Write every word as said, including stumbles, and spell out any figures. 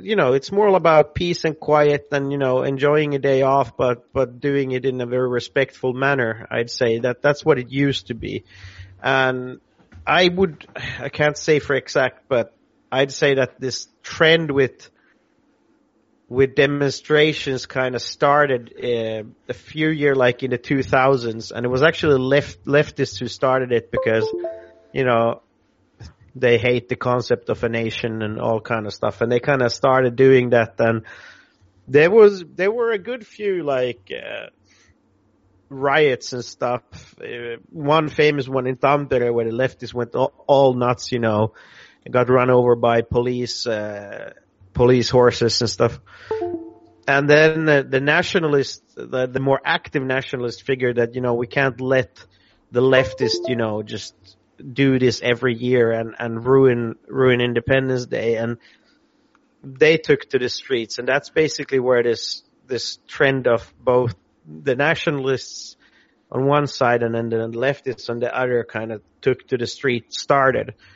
you know, it's more about peace and quiet than, you know, enjoying a day off, but, but doing it in a very respectful manner. I'd say that that's what it used to be. And I would, I can't say for exact, but I'd say that this trend with, with demonstrations kind of started uh, a few years like in the two thousands, and it was actually left leftists who started it because, you know, they hate the concept of a nation and all kind of stuff, and they kind of started doing that. And there was there were a good few like uh, riots and stuff. Uh, one famous one in Tampere where the leftists went all, all nuts, you know, and got run over by police. Uh, police horses and stuff. And then the, the nationalists, the, the more active nationalists figured that, you know, we can't let the leftists, you know, just do this every year and, and ruin, ruin Independence Day. And they took to the streets. And that's basically where this, this trend of both the nationalists on one side and then the leftists on the other kind of took to the street started.